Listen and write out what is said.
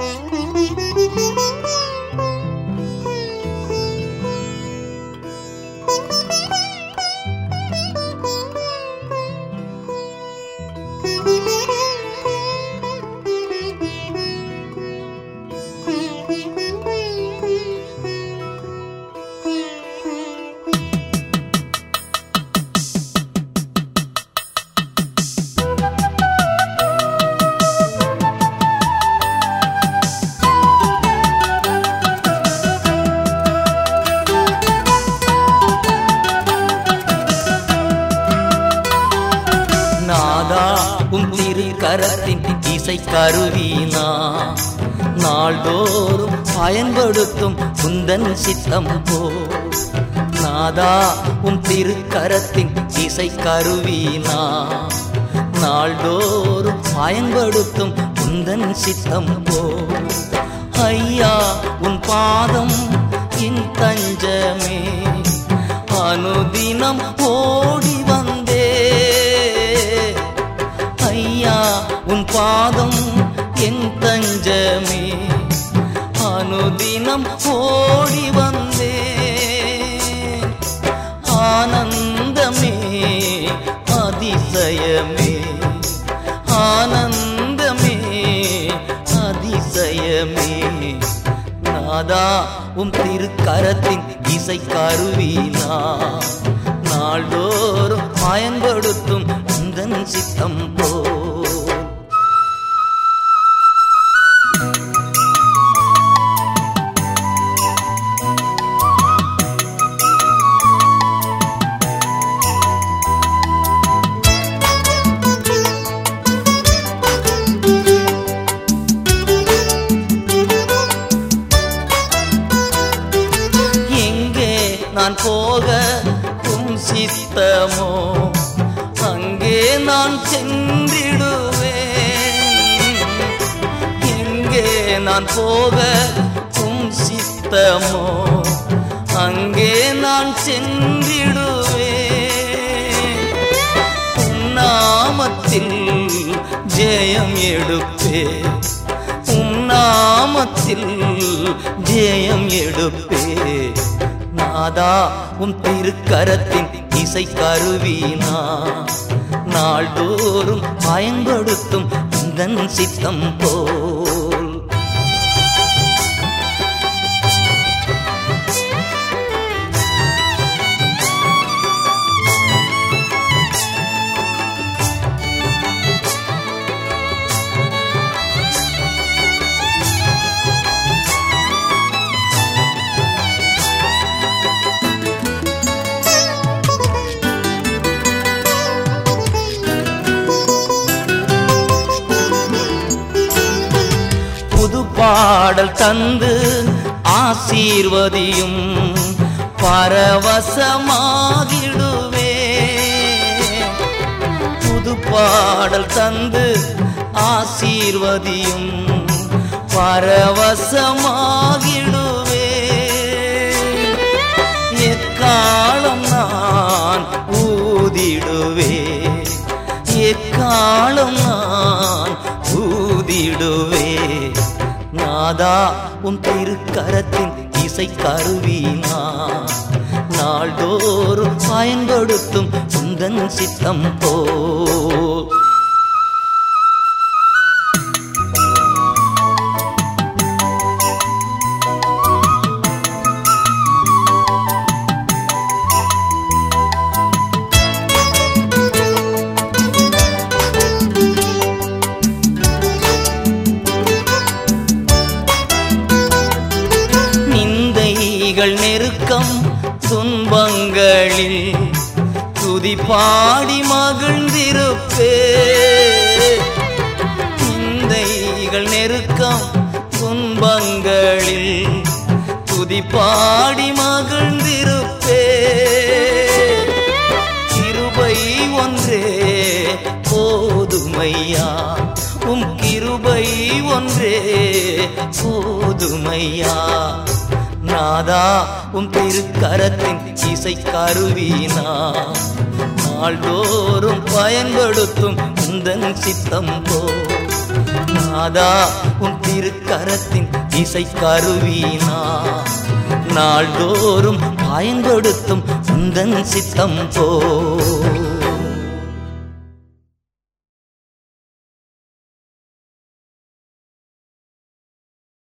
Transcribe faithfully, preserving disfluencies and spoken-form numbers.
நாதா உன் திரு கரத்தின் இசை கருவினா நாள்தோறும் பயன்படுத்தும் உந்தன் சித்தம் போ. நாதா உன் திரு கரத்தின் இசை கருவினா நாள்தோறும் பயன்படுத்தும் உந்தன் சித்தம் போ. ஐயா உன் பாதம் என் தஞ்சமே, அனுதினம் ஓடி வந்தே. ஐயா உன் பாதம் என் தஞ்சமே, அனுதினம் ஓடி வந்தே. ஆனந்தமே அதிசயமே, ஆனந்தமே அதிசயமே. நாதா உம் திருக்கரத்தின் இசை கருவினா நாள்தோறும் பயன்படுத்தும் உந்தன் சித்தம் போ. நான் போக உம் சித்தமோ அங்கே நான் சென்றிடுவேன். எங்கே நான் போக உம் சித்தமோ அங்கே நான் சென்றிடுவேன். உம் நாமத்தில் ஜெயம் எடுப்பே, உம் நாமத்தில் ஜெயம் எடுப்பே. நாதா உம் திருக்கரத்தின் இசை கருவினா நாள்தோறும் பயன்படுத்தும் உந்தன் சித்தம் போல். பாடல் தந்து ஆசீர்வதியும் பரவசமாகிடுவே. புது பாடல் தந்து ஆசீர்வதியும் பரவசமாகிடுவே. எக்காலம் நான் ஊதிடுவே, எக்காலம் நான் ஊதிடுவே. நாதா உன் திருக்கரத்தின் இசை கருவினா நாள்தோறும் பயன்படுத்தும் உந்தன் சித்தம் போ. நெருக்கம் துன்பங்களில் துதி பாடி மகிழ்ந்திருப்பே. நிந்தைகள் நெருக்கம் துன்பங்களில் துதி பாடி மகிழ்ந்திருப்பே. கிருபை ஒன்றே போதுமையா, உம் கிருபை ஒன்றே போதுமையா. நாதா உம் திருக்கரத்தின் இசை கருவினா நாள்தோறும் பயன்படுத்தும் உந்தன் சித்தம் போ. நாதா உம் திருக்கரத்தின் இசை கருவீனா நாள்தோறும் பயங்கொடுத்தும் உந்தன் சித்தம் போ